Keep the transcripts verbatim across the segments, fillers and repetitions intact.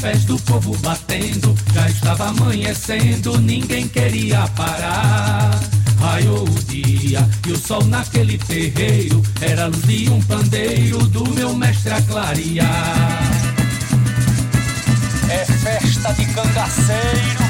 pés do povo batendo, já estava amanhecendo, ninguém queria parar. Raiou o dia e o sol naquele terreiro era a luz de um pandeiro do meu mestre a clarear. É festa de cangaceiro.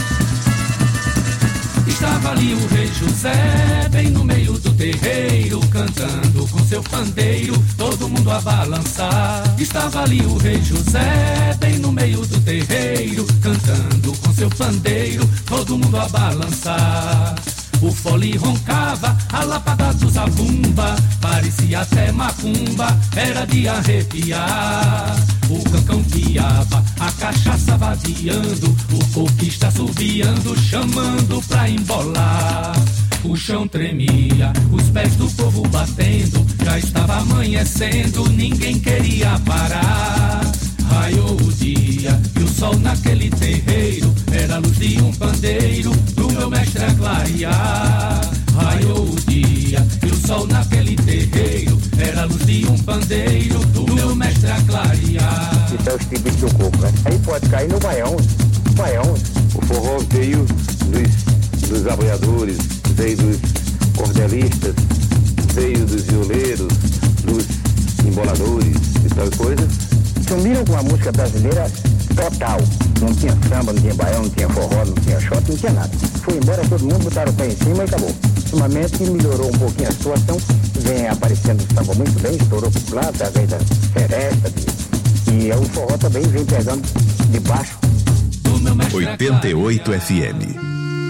Estava ali o rei José, bem no meio do terreiro, cantando com seu pandeiro, todo mundo a balançar. Estava ali o rei José, bem no meio do terreiro, cantando com seu pandeiro, todo mundo a balançar. O fole roncava, a lapada do zabumba, parecia até macumba, era de arrepiar. O cancão piava, a cachaça vadiando, o coquista assobiando, chamando pra embolar. O chão tremia, os pés do povo batendo, já estava amanhecendo, ninguém queria parar. Raiou o dia e o sol naquele terreiro era a luz de um pandeiro do meu mestre a clarear. Raiou o dia e o sol naquele terreiro era a luz de um pandeiro do meu mestre a clarear. Isso é os tipos do coco, né? Aí pode cair no baião, baião. O forró veio dos, dos aboiadores, veio dos cordelistas, veio dos violeiros, dos emboladores e tal coisa. Sumiram com a música brasileira total. Não tinha samba, não tinha baião, não tinha forró, não tinha shot, não tinha nada. Foi embora, todo mundo botaram o pé em cima e acabou. Ultimamente melhorou um pouquinho a situação, vem aparecendo o samba muito bem, estourou por lá, através da seresta, e o forró também vem pegando de baixo. oitenta e oito F M.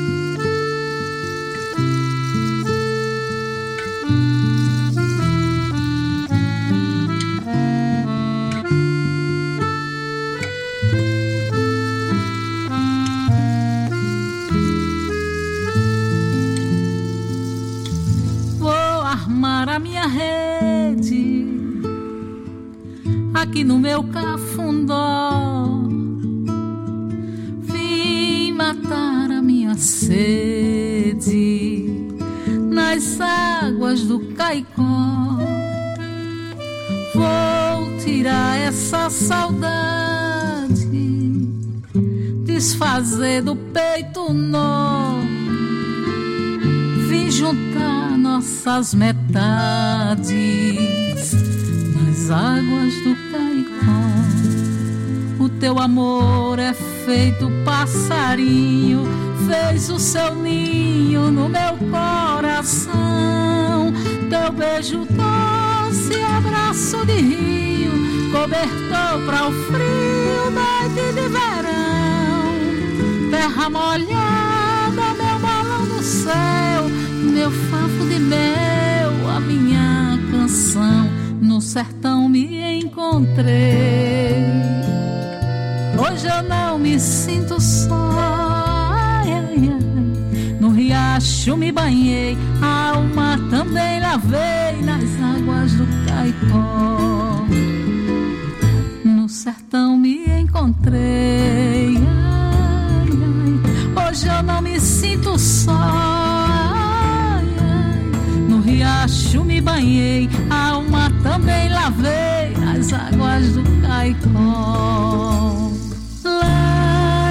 Aqui no meu cafundó, vim matar a minha sede nas águas do Caicó. Vou tirar essa saudade, desfazer do peito nó. Vim juntar nossas metades nas águas do Caicó. O teu amor é feito passarinho, fez o seu ninho no meu coração. Teu beijo doce, abraço de rio, cobertor para o frio, noite de verão. Terra molhada, meu balão do céu, meu fafo de mel, a minha canção. No sertão me encontrei, hoje eu não me sinto só. Ai, ai, ai. No riacho me banhei, a alma também lavei nas águas do Caicó. No sertão me encontrei, ai, ai. Hoje eu não me sinto só. Ai, ai. No riacho me banhei, a alma também lavei nas águas do Caicó. Lá,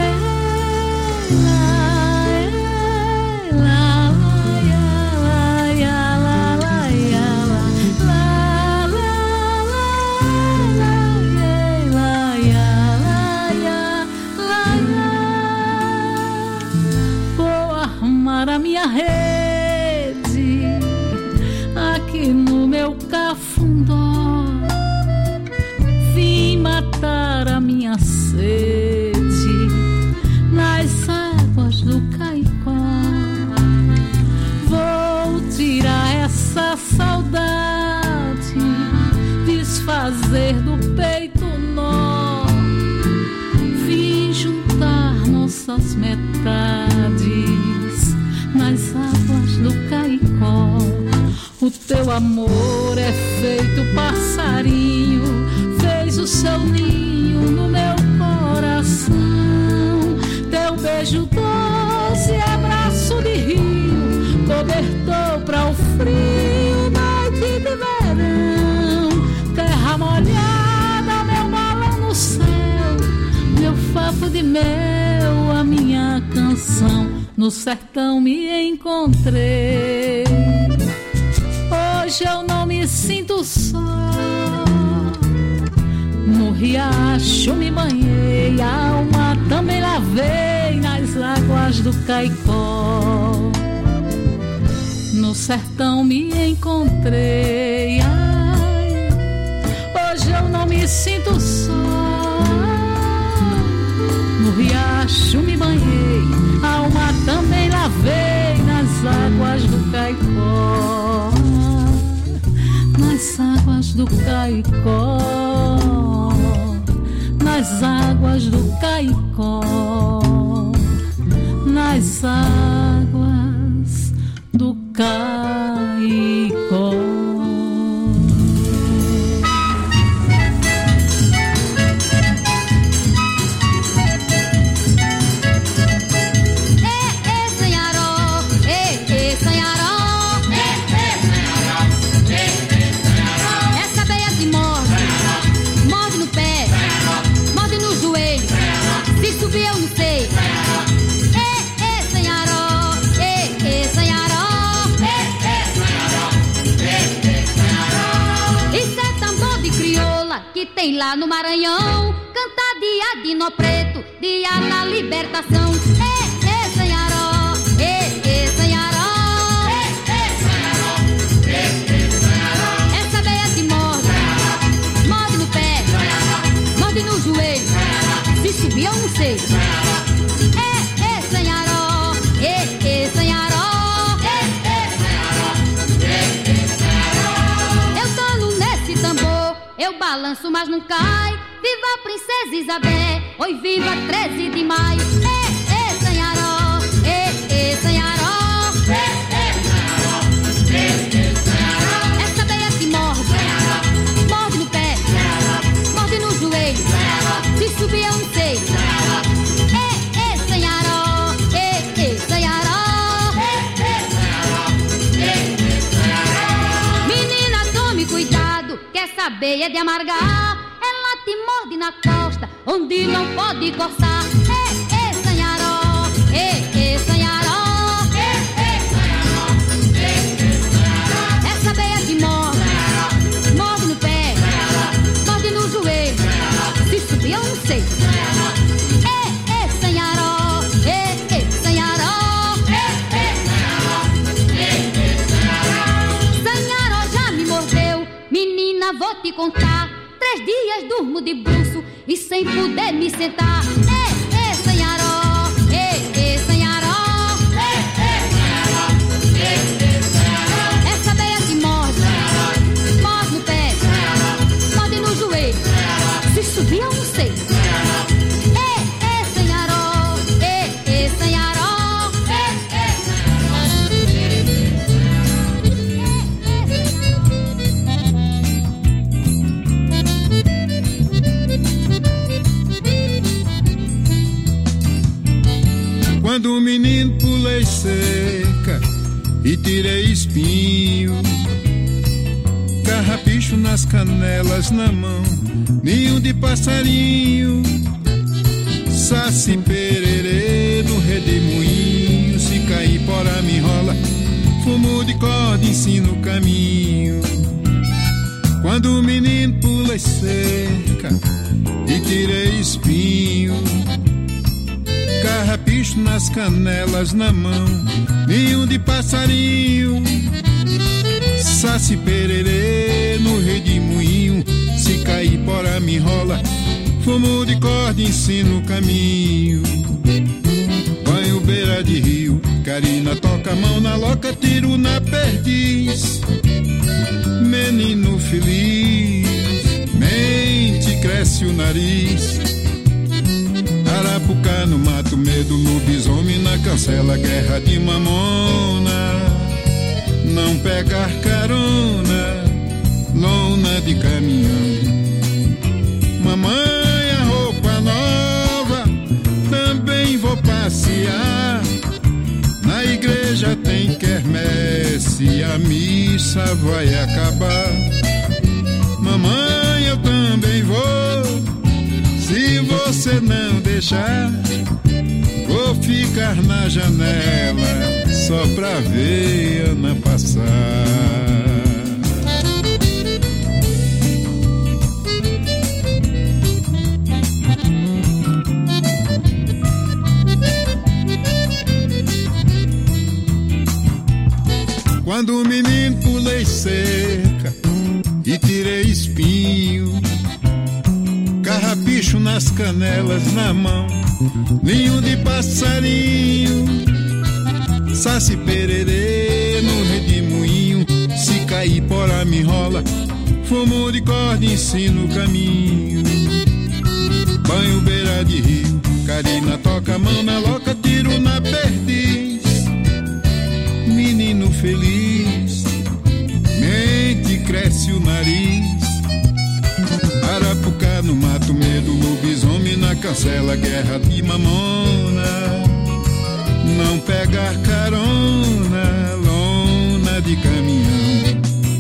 lá, lá, lá, lá, vou armar a minha rede aqui no meu cafundó, vim matar a minha sede nas águas do Caicó. Vou tirar essa saudade, desfazer do peito nó, vim juntar nossas metades nas águas do Caicó. O teu amor é feito passarinho, fez o seu ninho no meu coração. Teu beijo doce, abraço de rio, cobertor pra o frio, noite de verão. Terra molhada, meu balão no céu, meu meu, a minha canção, no sertão me encontrei. Hoje eu não me sinto só, no riacho me banhei, a alma também lavei nas águas do Caicó. No sertão me encontrei, ai, hoje eu não me sinto só, no riacho me banhei, a alma também lavei nas águas do Caicó. Nas águas do Caicó, nas águas do Caicó, nas águas do Caicó. Tem lá no Maranhão, canta dia de nó preto, dia da libertação. Ê, ê, Sanharó, ê, ê, Sanharó, ê, ê, Sanharó, ê, ê, Sanharó. Essa beia se morde, morde no pé, morde no joelho, se subir eu não sei. Ê, ê, Sanharó, ê, ê, Sanharó, ê, ê, Sanharó, ê, ê, Sanharó. Eu tô nesse tambor, eu balanço, mas não cai. Viva a princesa Isabel, oi, viva treze de maio. Ê, ê, Sanharó, ê, ê, Sanharó, ê, ê, Sanharó, ê, ê, Sanharó. Essa beia que morde, morde no pé, morde no joelho, se subir eu não sei. Ê, ê, Sanharó, ê, ê, Sanharó, ê, ê, Sanharó, ê, ê, Sanharó. Menina, tome cuidado, que essa beia é de amargar. Ela te morde na costa, onde não pode coçar. Ê, ê, Sanharó, ê, ê, Sanharó, ê, ê, Sanharó, ê, ê, Sanharó. Essa beia te morde, morde no pé, morde no joelho, se subir eu não sei. Ê, ê, Sanharó, ê, ê, Sanharó, ê, ê, Sanharó, ê, ê, Sanharó. Sanharó já me mordeu, menina, vou te contar. Três dias durmo de bruço e sem poder me sentar. Ê, ê, Sanharó, ê, ê, Sanharó, ê, ê, Sanharó, ê, ê, Sanharó. Essa beia que morde, morde no pé, morde no joelho, se subir eu não sei. Ê, ê, Sanharó, ê, ê, Sanharó, ê, ê, Quando o menino pulei cerca e tirei espinho, carrapicho nas canelas na mão, ninho de passarinho, saci pererê no redemoinho, se cair porá me enrola, fumo de corda ensina o caminho. Quando o menino pulei cerca e tirei espinho, carrapicho nas canelas na mão, ninho de passarinho, saci pererê no redemoinho, se cair porá me enrola, fumo de corda ensina o caminho. Banho beira de rio, carina toca a mão na loca, tiro na perdiz. Menino feliz, mente cresce o nariz. Arapuca no mato, medo, lobisomem na cancela, guerra de mamona. Não pegar carona, lona de caminhão. Mamãe, a roupa nova, também vou passear. Na igreja tem quermesse, a missa vai acabar. Mamãe, eu também vou, se você você não deixar, vou ficar na janela só pra ver Ana passar. Quando o menino pulei cerca e tirei espinho, carrapicho nas canelas, na mão, ninho de passarinho, saci pererê no redemoinho, se cair porá me enrola, fumo de corda ensino o caminho, banho beira de rio, Carina toca a mão na loca, tiro na perdiz, menino feliz, mente cresce o nariz, Arapuca no mato, medo, lobisomem na cancela, guerra de mamona, não pegar carona, lona de caminhão,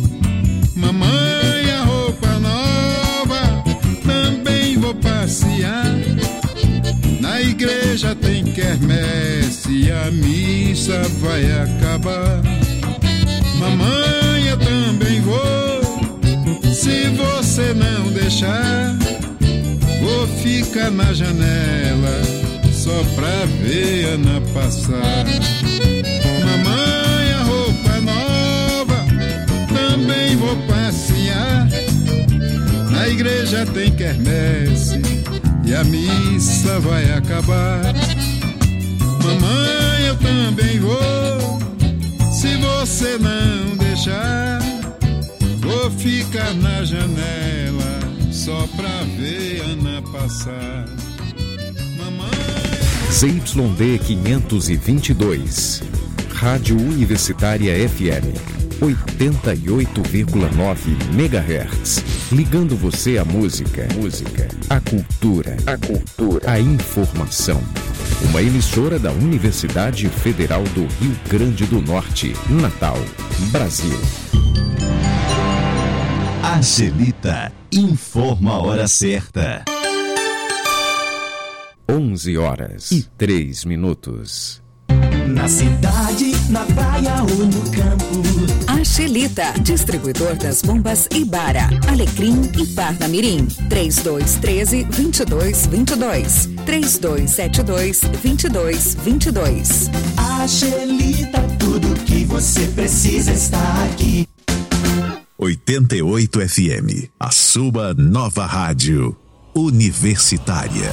mamãe a roupa nova, também vou passear, na igreja tem quermesse, a missa vai acabar, mamãe eu também vou, se você não deixar, vou ficar na janela só pra ver Ana passar. Mamãe a roupa nova, também vou passear, na igreja tem quermesse e a missa vai acabar, mamãe eu também vou, se você não deixar, vou ficar na janela só pra ver Ana passar. Mamãe... Z Y D quinhentos e vinte e dois, Rádio Universitária F M, oitenta e oito vírgula nove megahertz, ligando você à música, música, à cultura, à cultura, à informação. Uma emissora da Universidade Federal do Rio Grande do Norte, Natal, Brasil. Angelita informa a hora certa. onze horas e três minutos. Na cidade, na praia ou no campo. Angelita, distribuidor das bombas Ibara, Alecrim e Parnamirim. três dois um três, dois dois dois dois. três dois sete dois, dois dois dois dois. Angelita, tudo que você precisa está aqui. oitenta e oito F M, a sua nova rádio universitária.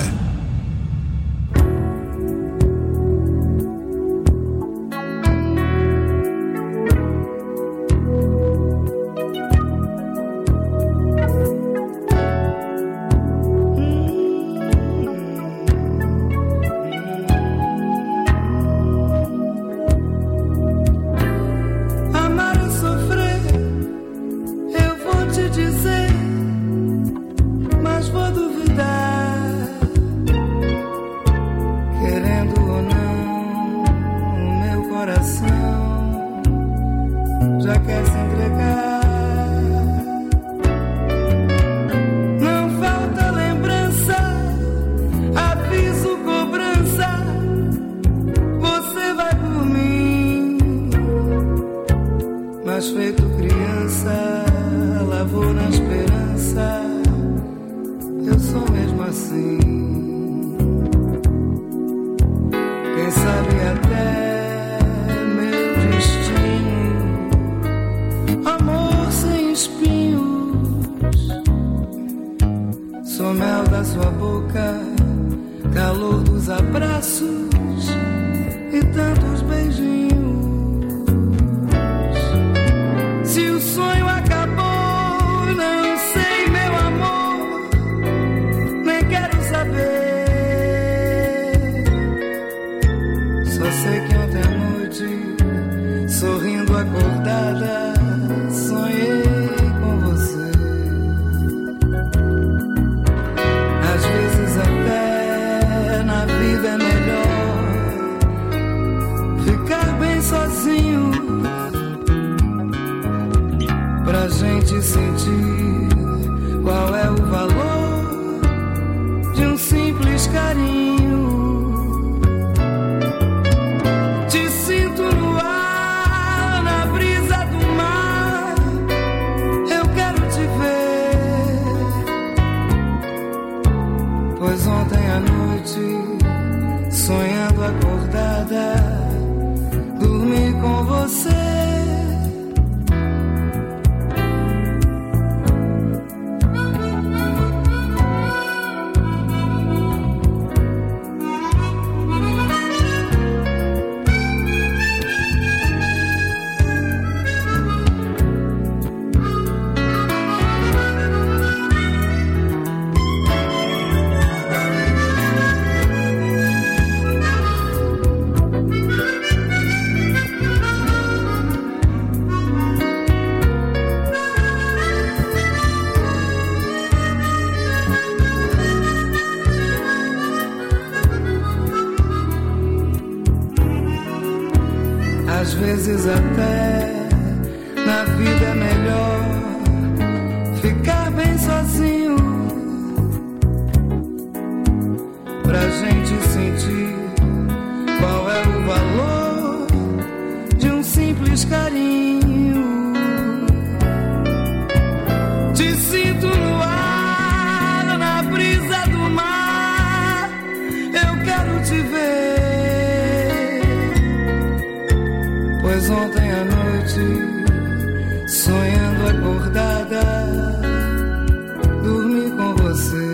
sozinho. Te sinto no ar, na brisa do mar. Eu quero te ver, pois ontem à noite, sonhando acordada, dormi com você. Às vezes até na vida é melhor ficar bem sozinho, pra gente sentir qual é o valor de um simples carinho. Te sinto no ar, na brisa do mar. Eu quero te ver, pois ontem à noite, sonhando acordada, dormi com você.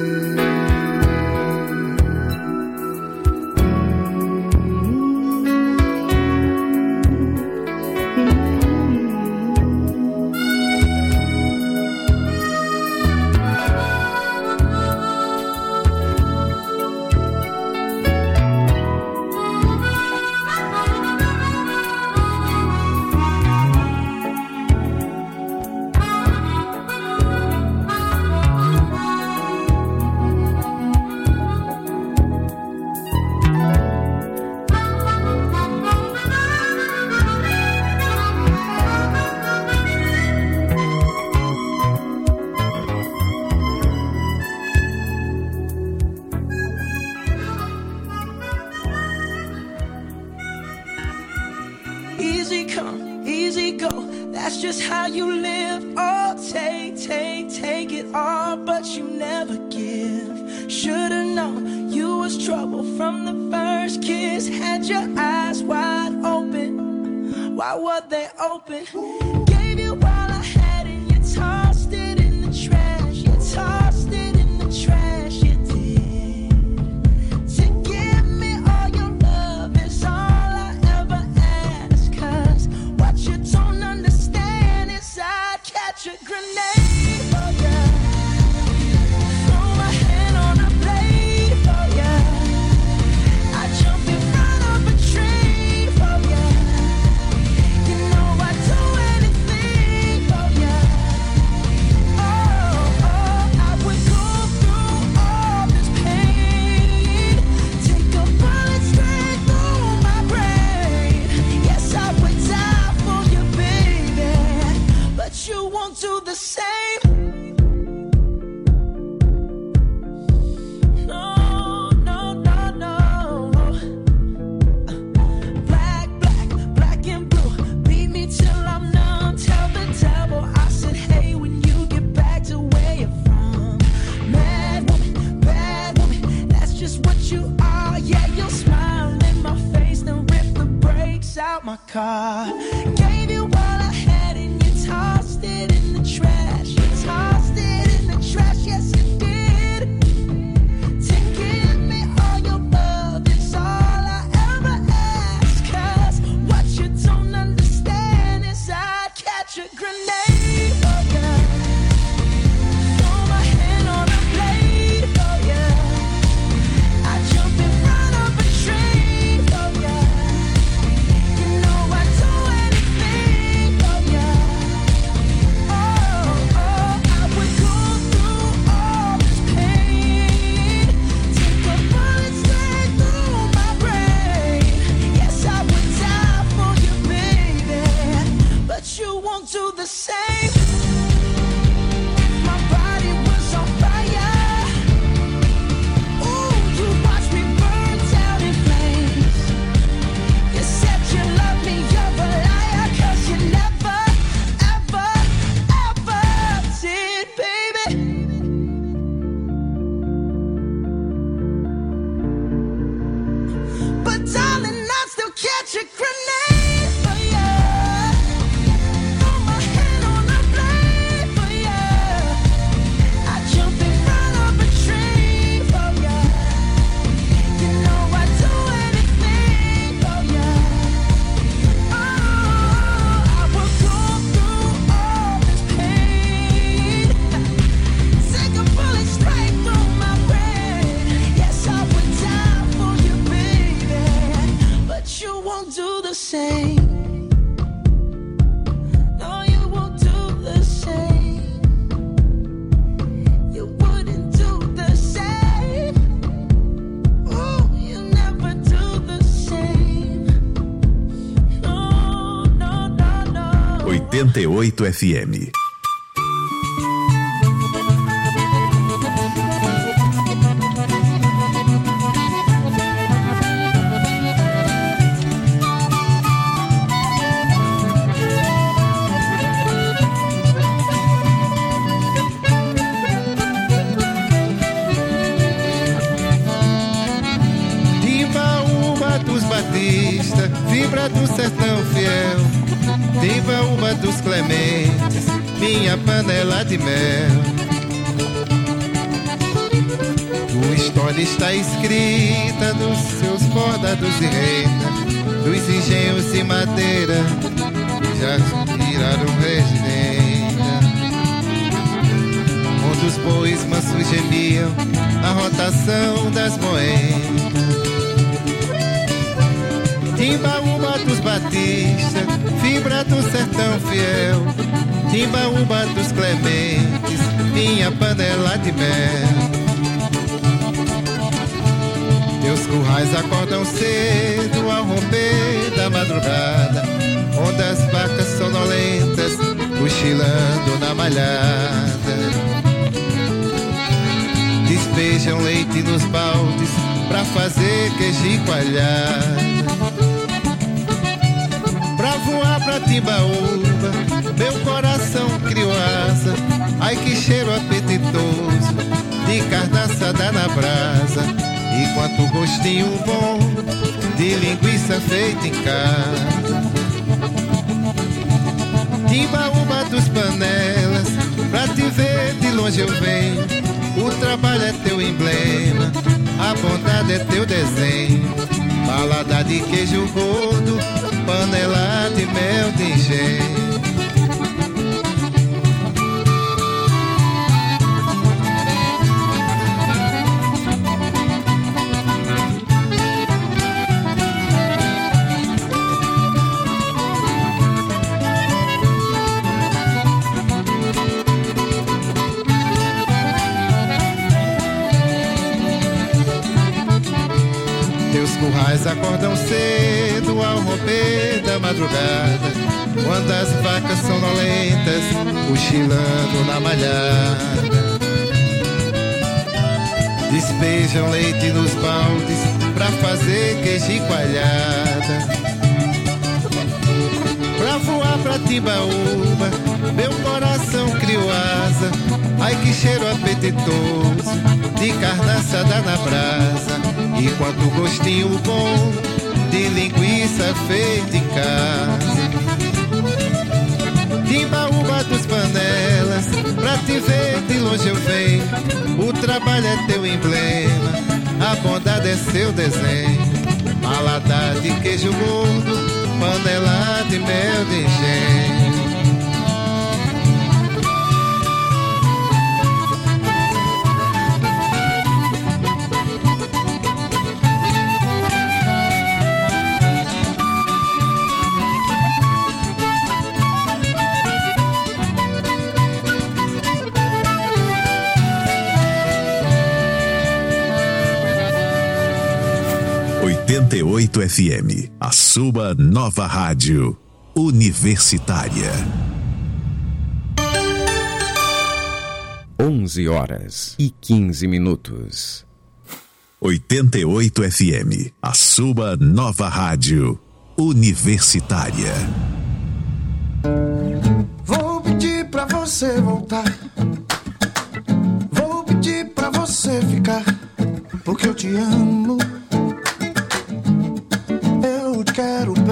Easy come, easy go, that's just how you live. Oh, take, take, take it all, but you never give. Should've known you was trouble from the first kiss. Had your eyes wide open, why were they open? Gave you all I had and you tossed it in the trash. You tossed it in the trash, you did. To give me all your love is all I ever ask, 'cause what you don't understand is I'd catch a grenade for ya. Throw my hand on a blade for ya. I'd jump in front of a train for ya. You know I'd do anything for ya. Oh, oh, I would go through all this pain, take a bullet straight through my brain. Yes, I would die for you, baby, but you won't do the same. No, no, no, no. Black, black, black and blue, beat me till I'm numb. Tell the devil I said, hey, when you get back to where you're from. Mad woman, bad woman, that's just what you are. Yeah, you'll smile in my face, then rip the brakes out my car. Gave you all I had and you tossed it in the trash. You tossed it in the trash, yes you did. To give me all your love is all I ever ask, 'cause what you don't understand is I'd catch a grenade for ya. Throw my hand on a blade for ya. I'd jump in front of a train for ya. You know I'd do anything catch a grenade for you. Throw my hand on the blade for you. I jump in front of a train for you. You know I'd do anything for you. Oh, I will go through all this pain. Take a bullet straight through my brain. Yes, I would die for you, baby, but you won't do the same. No, you won't do the same. You wouldn't do the same. Oh, you never do the same. No, no, no, no. oitenta e oito F M. Timbaúba dos Batista, vibra do sertão fiel. Timbaúba dos Clementes, minha panela de mel. Tua história está escrita nos seus bordados de reina, dos engenhos de madeira, já viraram residência. Onde os bois mansos gemiam na rotação das moedas. Timbaúba dos Batista, fibra do sertão fiel. Timbaúba dos Clementes, minha panela de mel. Teus currais acordam cedo ao romper da madrugada, onde as vacas sonolentas cochilando na malhada despejam leite nos baldes pra fazer queijo e coalhada. Pra voar pra Timbaúba, meu coração criou asa. Ai que cheiro apetitoso de carne assada na brasa, e quanto gostinho bom de linguiça feita em casa. Timbaúba dos Panelas, pra te ver de longe eu venho. O trabalho é teu emblema, a bondade é teu desenho. Balada de queijo gordo, panela de mel de engenho. Currais acordam cedo ao romper da madrugada, quando as vacas sonolentas cochilando na malhada despejam leite nos baldes pra fazer queijo e coalhada. Pra voar pra Timbaúba, meu coração criou asa. Ai que cheiro apetitoso de carne assada na brasa, e quanto gostinho bom de linguiça feita em casa. Timbaúba dos Panelas, pra te ver de longe eu venho. O trabalho é teu emblema, a bondade é seu desenho. Paladar de queijo gordo, panela de mel de engenho. oitenta e oito F M, a sua nova rádio universitária. onze horas e quinze minutos. oitenta e oito F M, a sua nova rádio universitária. Vou pedir pra você voltar, vou pedir pra você ficar, porque eu te amo. Eu te quero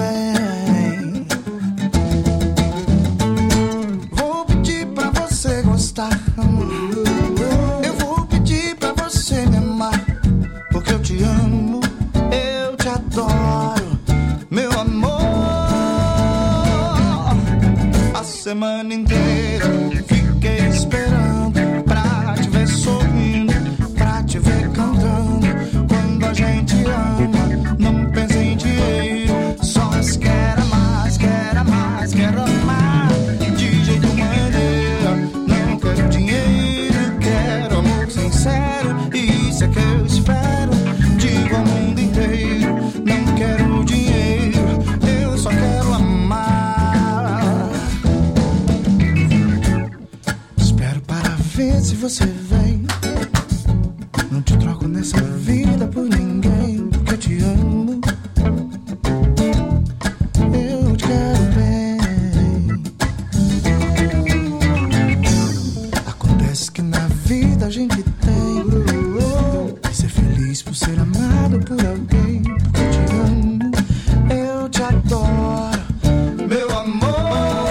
apaixonado por alguém, porque eu te amo, eu te adoro, meu amor.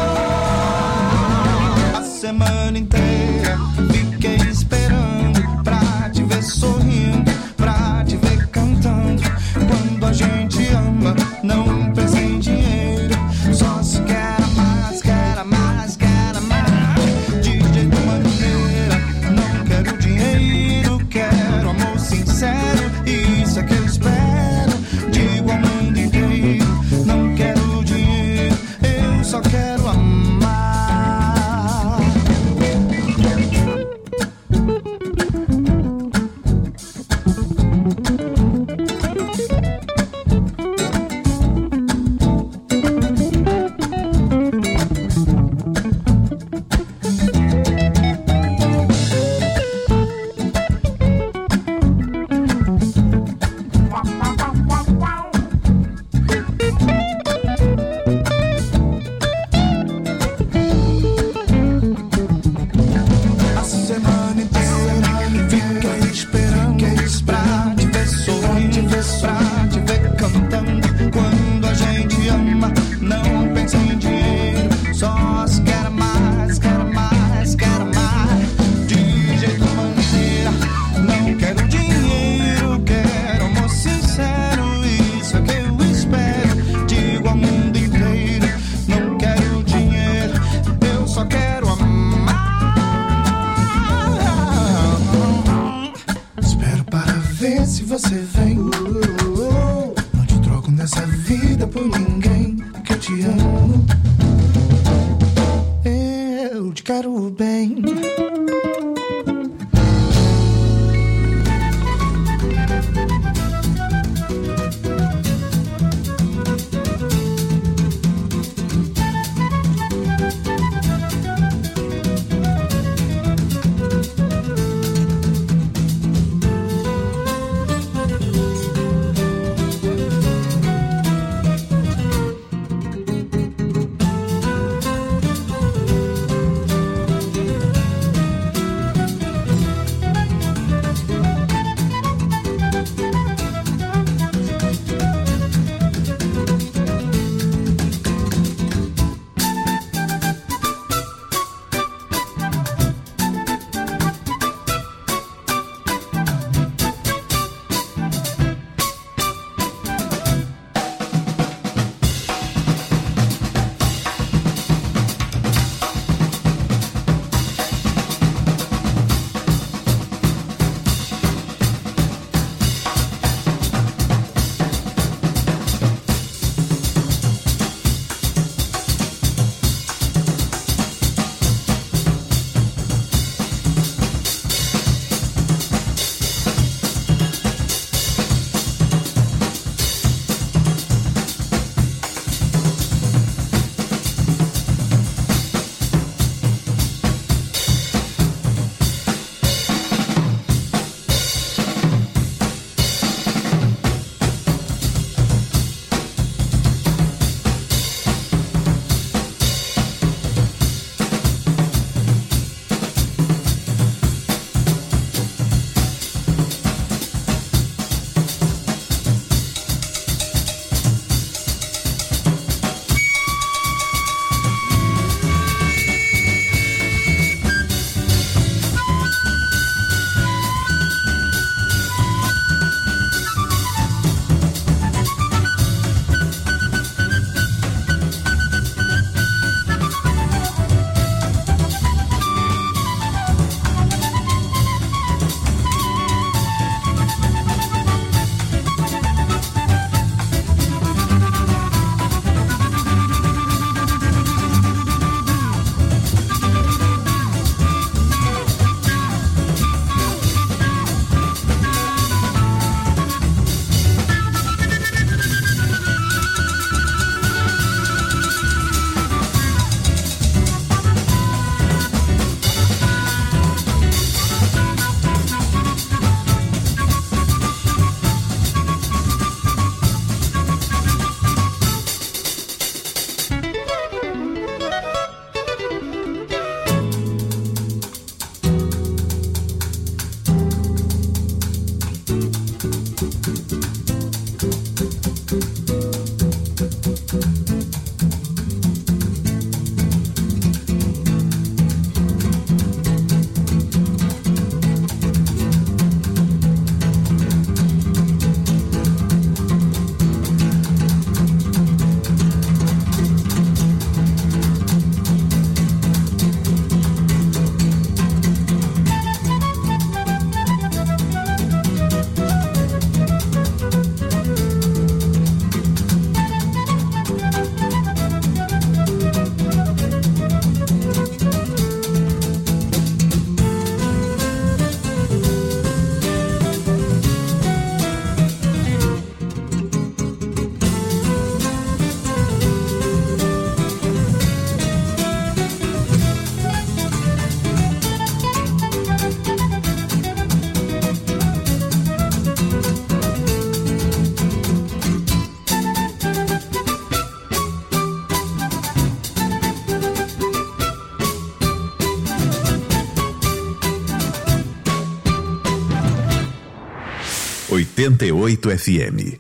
A semana inteira fiquei esperando pra te ver sorrindo, pra te ver cantando. Quando a gente ama, não pensa em dinheiro, só se quer mais, quer mais, quer mais. De jeito maneira, não quero dinheiro, quero amor sincero. Isso é que eu espero, digo ao mundo inteiro. Não quero dinheiro, eu só quero amar. A semana inteira fiquei esperando pra te ver sorrindo, pra te ver cantando. Quando a gente ama, não pensa em dinheiro, só se quer mais, quer mais, quer mais. De jeito maneira, não quero dinheiro, quero amor sincero. Isso é que eu espero, digo ao mundo inteiro. Não quero dinheiro, eu só quero amar. Espero para ver se você vem. Não te troco nessa vida por ninguém, que eu te amo, eu te quero bem. oitenta e oito F M.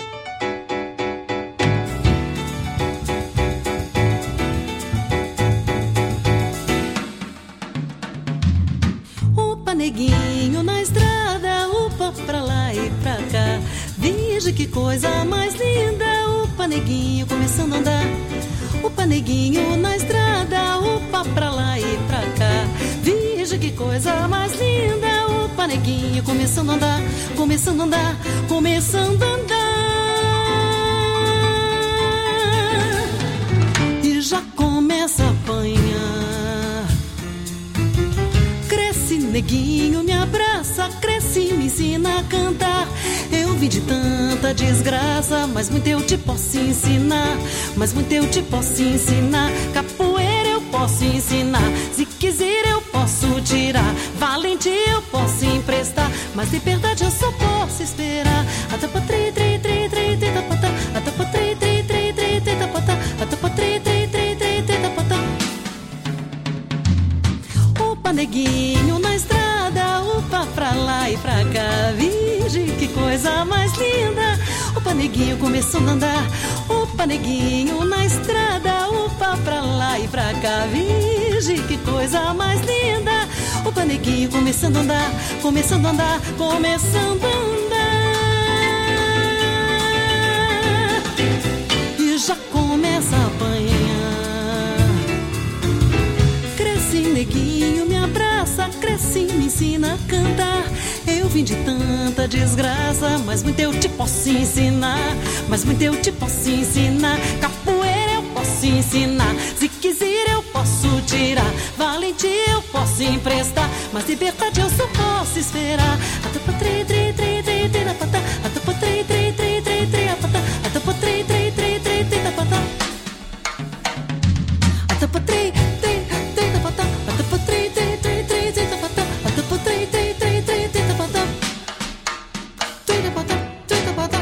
Upa, neguinho na estrada, upa pra lá e pra cá. Veja que coisa mais linda, upa, neguinho começando a andar. Upa, neguinho na estrada, upa pra lá e pra cá. Veja que coisa mais linda, upa, neguinho começando a andar, começando a andar, começando a andar. E já começa a apanhar. Cresce, neguinho, me abraça, cresce, me ensina a cantar. Eu vim de tanta desgraça, mas muito eu te posso ensinar. Mas muito eu te posso ensinar. Capoeira eu posso ensinar. Se quiser eu posso tirar. Valentia eu posso emprestar. Mas liberdade eu só posso esperar. Atapa tri tri tri tri tri tapata. Atapa tri tri tri tri tri tapata. Atapa tri tri tri tri tri tapata. Opa, neguinho na estrada, upa pra lá e pra cá. Virgem, que coisa mais linda. Opa, neguinho começando a andar. Opa, neguinho na estrada, upa pra lá e pra cá. Virgem, que coisa mais linda. Opa, neguinho começando a andar, começando a andar, começando a andar. E já começa a apanhar. Cresce, neguinho, me abraça, cresce, me ensina a cantar. Eu vim de tanta desgraça, mas muito eu te posso ensinar. Mas muito eu te posso ensinar. Capoeira eu posso ensinar. Se quiser eu posso tirar. Valentia eu posso emprestar. Mas liberdade eu só posso esperar. Atapa tri tri tri tri tri tapata. Atapa tri tri tri tri tri tapata. Atapa tri tri tri tri tri tapata. Atapa tri tri tri tapata. Atapa tri tri tri tri tri tapata. Atapa tri tri tri tri tri tapata. Tri tapata, tri tapata.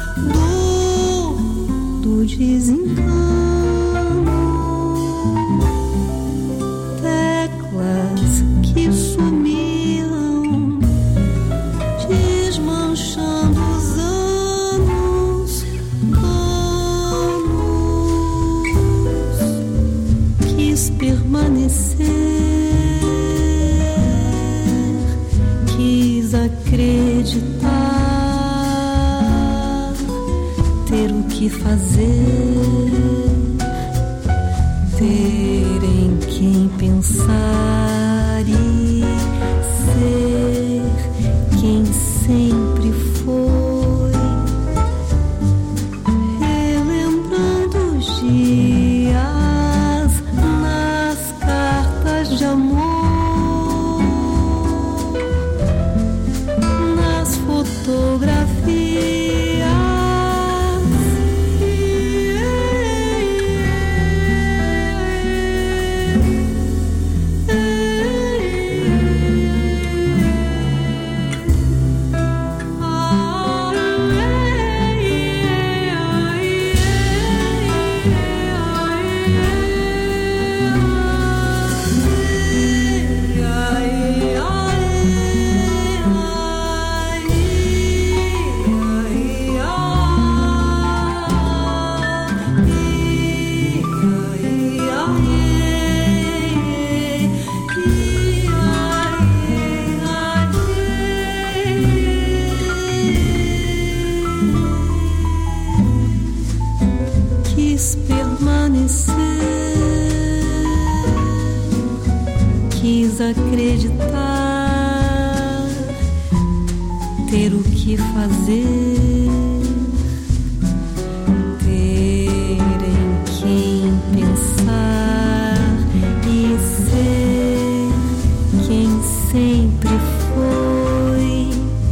desencano. permanecer, quis acreditar, ter o que fazer, ter em quem pensar e ser quem sempre foi, relembrando os dias nas cartas de amor, nas fotografias. Quis permanecer, quis acreditar, ter o que fazer, ter em quem pensar e ser quem sempre foi,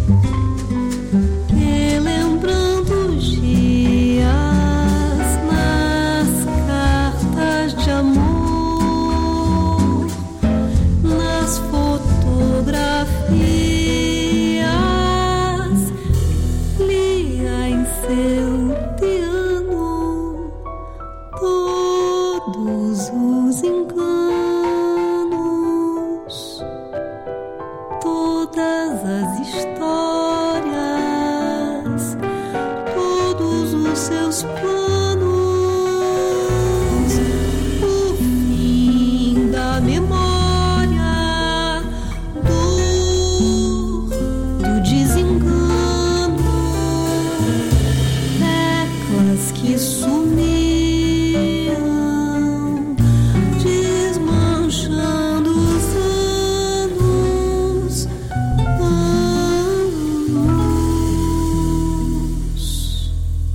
relembrando os dias nas cartas de amor, nas fotografias, lia em seu piano todos os enganos, todas as histórias, todos os seus planos, o fim da memória, dor do desengano, teclas que sumiam, desmanchando os anos, anos.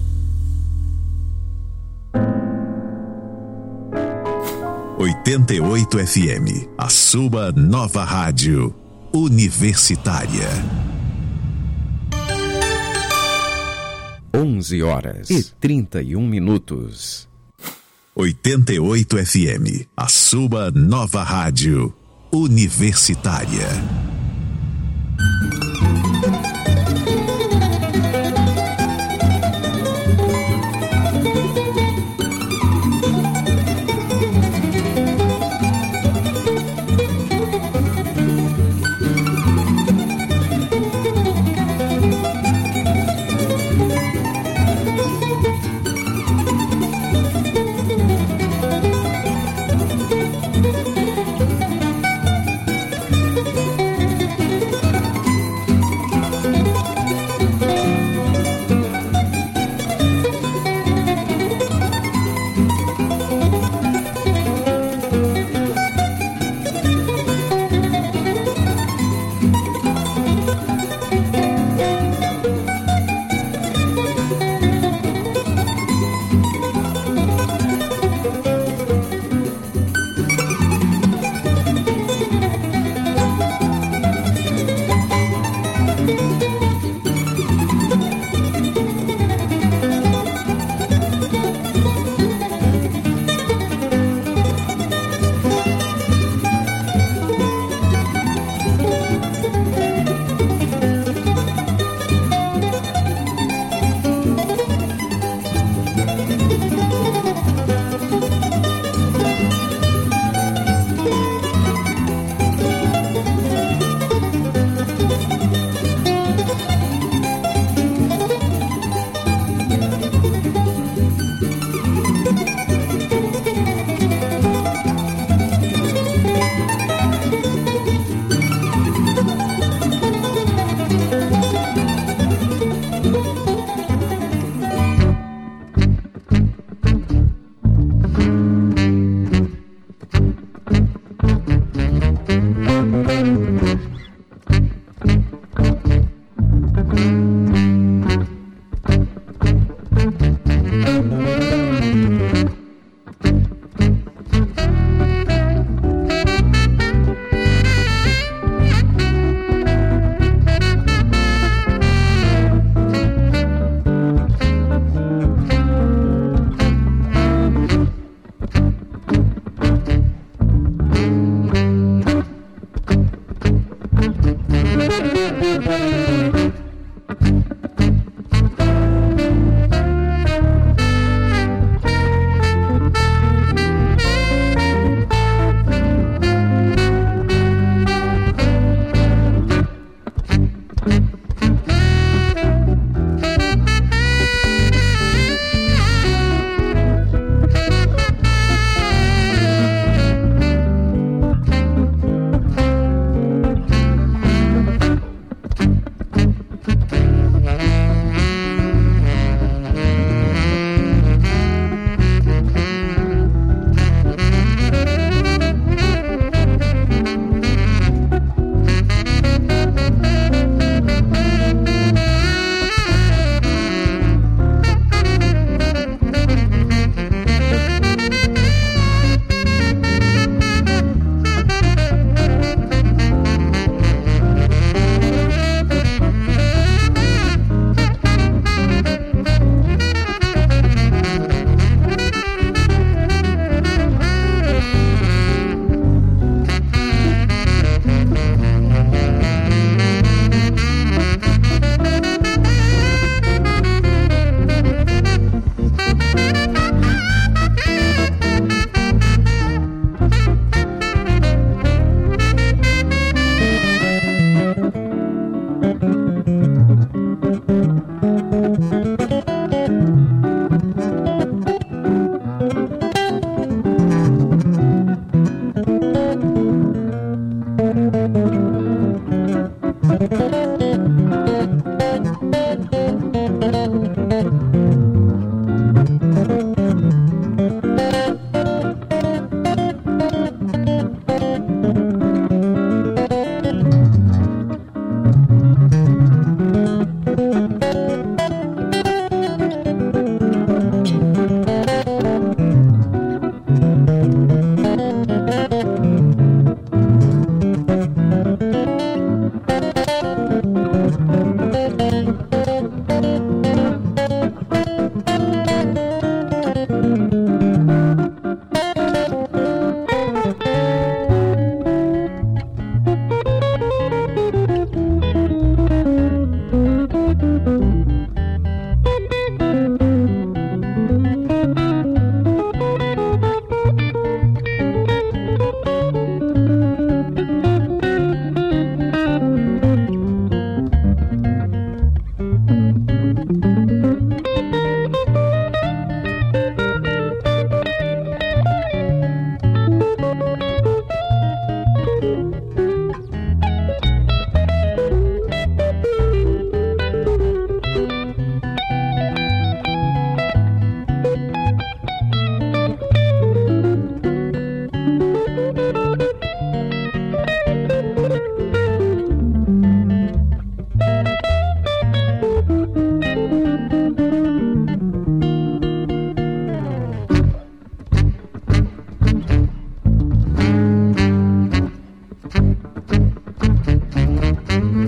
oitenta e oito F M, a sua nova rádio universitária. onze horas e trinta e um minutos. oitenta e oito F M, a sua nova rádio universitária.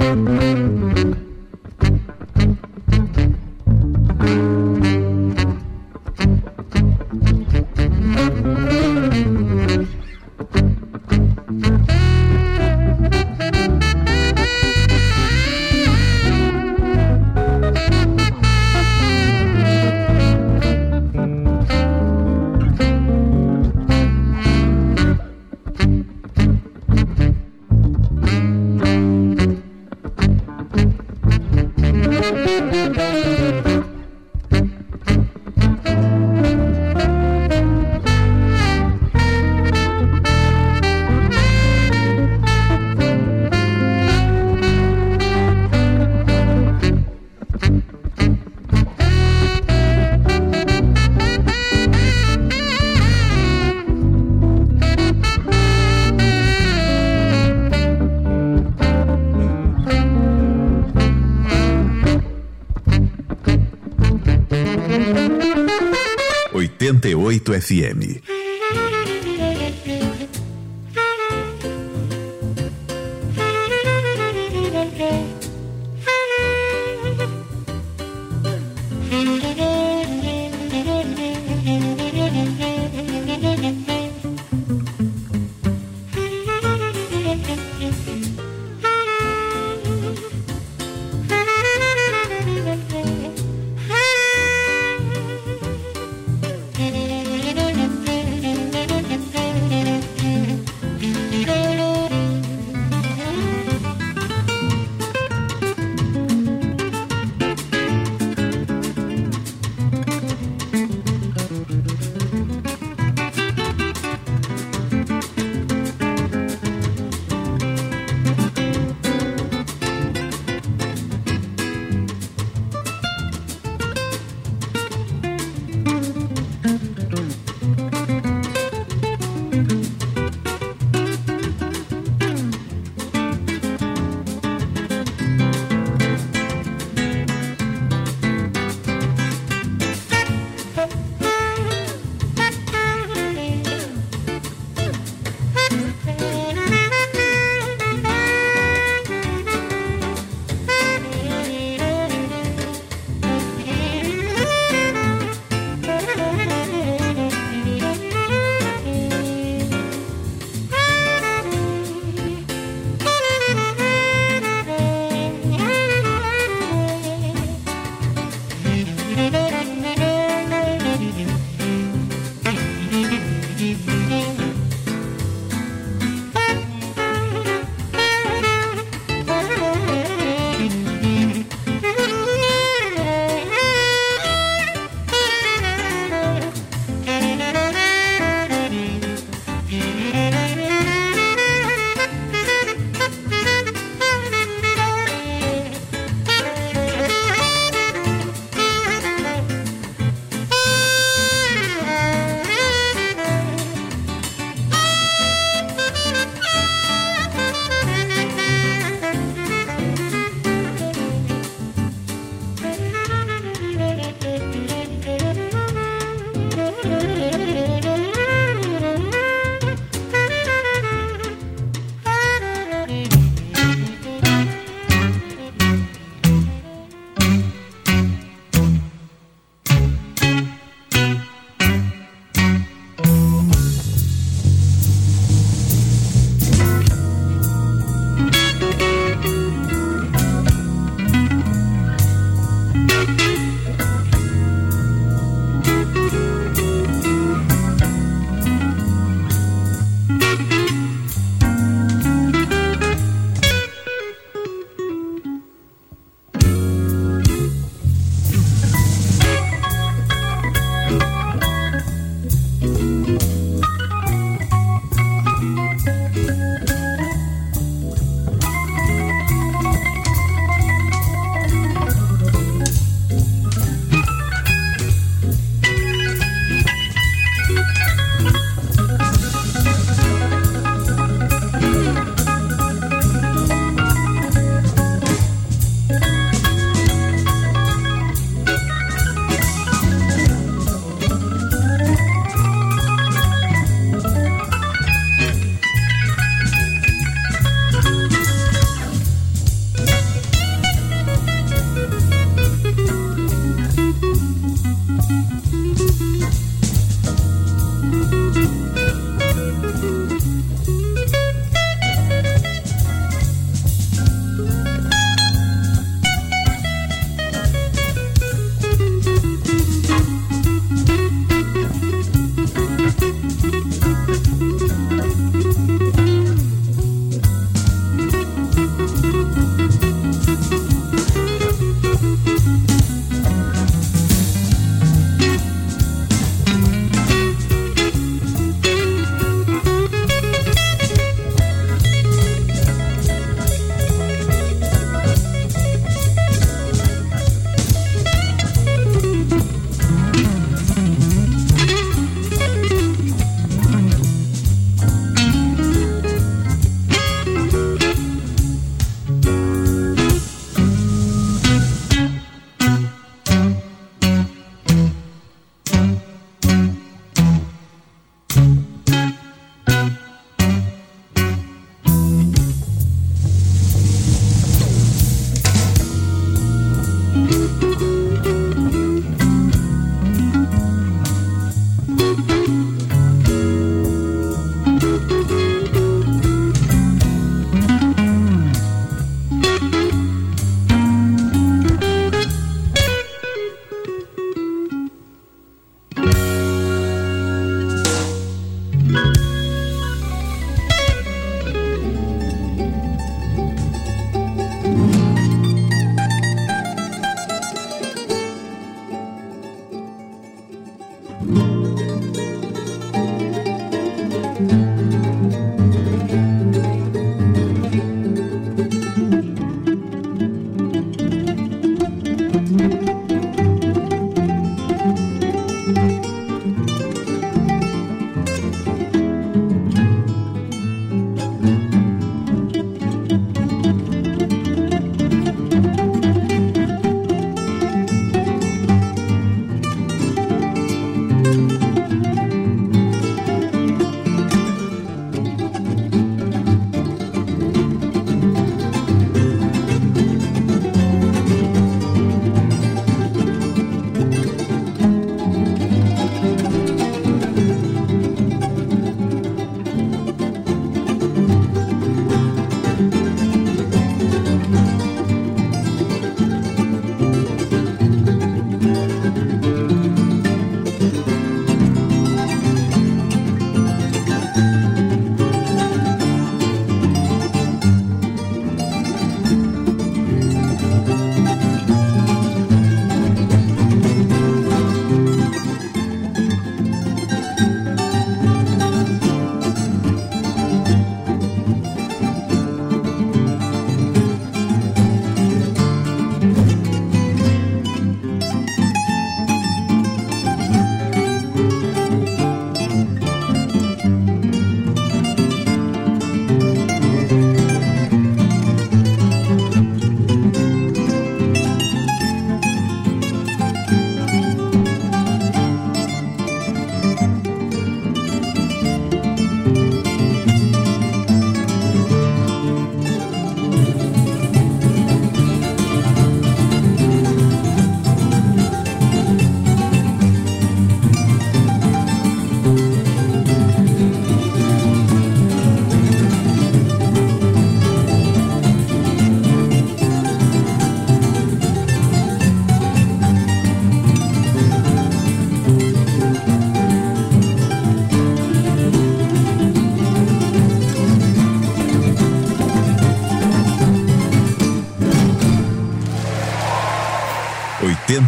oitenta e oito F M. Thank you.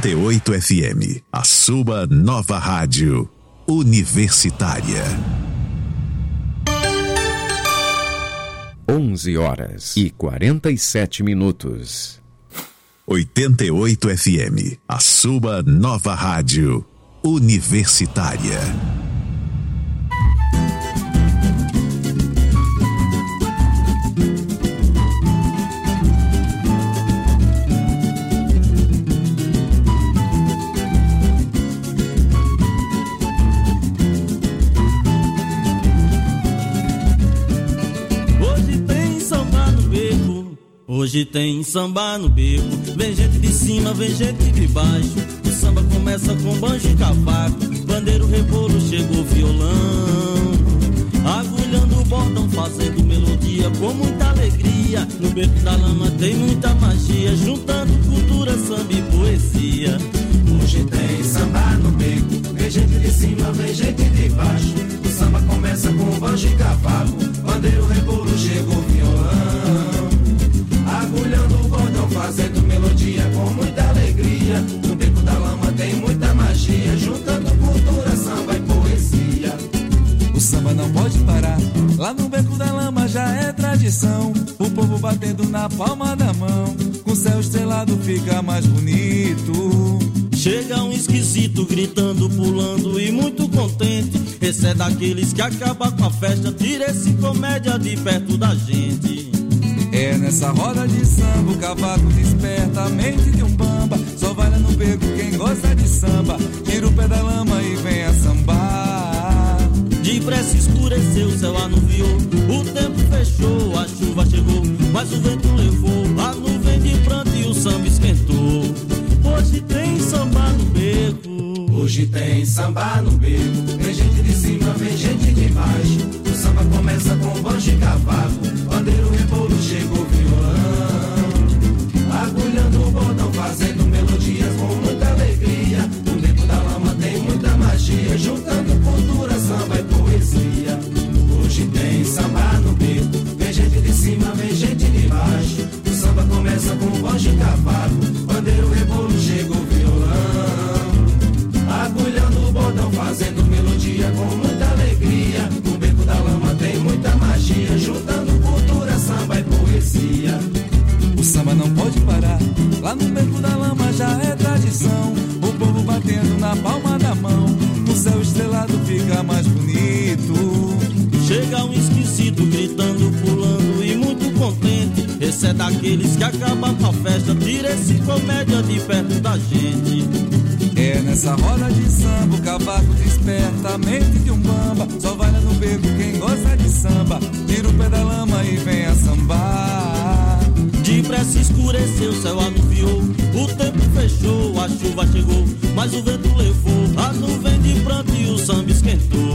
oitenta e oito F M, a sua nova rádio universitária. onze horas e quarenta e sete minutos. oitenta e oito F M, a sua nova rádio universitária. Hoje tem samba no beco, vem gente de cima, vem gente de baixo. O samba começa com banjo e cavaco, bandeiro, rebolo, chegou violão. Agulhando o bordão, fazendo melodia com muita alegria. No beco da lama tem muita magia, juntando cultura, samba e poesia. Hoje tem samba no beco, vem gente de cima, vem gente de baixo. O samba começa com banjo e cavaco, bandeiro, rebolo, chegou violão. Agulhando o bordão, fazendo melodia com muita alegria. No beco da lama tem muita magia, juntando cultura, samba e poesia. O samba não pode parar, lá no beco da lama já é tradição. O povo batendo na palma da mão, com o céu estrelado fica mais bonito. Chega um esquisito gritando, pulando e muito contente. Esse é daqueles que acaba com a festa, tira esse comédia de perto da gente. É nessa roda de samba, o cavaco desperta a mente de um bamba. Só vai lá no beco quem gosta de samba, tira o pé da lama e vem a sambar. Depressa escureceu, o céu anuviou, o tempo fechou, a chuva chegou, mas o vento levou a nuvem de pranto e o samba esquentou. Hoje tem samba no beco, hoje tem samba no beco, vem gente de cima, vem gente de baixo. O samba começa com banjo e cavaco, bandeiro, rebolo, chegou violão. Agulhando o bordão, fazendo melodias com muita alegria. No beco da lama tem muita magia, juntando cultura, samba e poesia. Hoje tem samba no beco, vem gente de cima, vem gente de baixo. O samba começa com banjo e cavaco, bandeiro, rebolo, chegou violão. Agulhando o bordão, fazendo melodia com muita alegria. No beco da lama tem muita magia, juntando cultura, samba e poesia. O samba não pode parar, lá no beco da lama já é tradição. O povo batendo na palma da mão, o céu estrelado fica mais bonito. Chega um esquisito gritando, pulando e muito contente. Esse é daqueles que acaba com a festa, tira esse comédia de perto da gente. É nessa roda de samba, o cavaco desperta a mente de um bamba. Só vai lá no beco quem gosta de samba, tira o pé da lama e vem a sambar. Depressa escureceu, o céu anuviou, o tempo fechou, a chuva chegou, mas o vento levou a nuvem de pranto e o samba esquentou.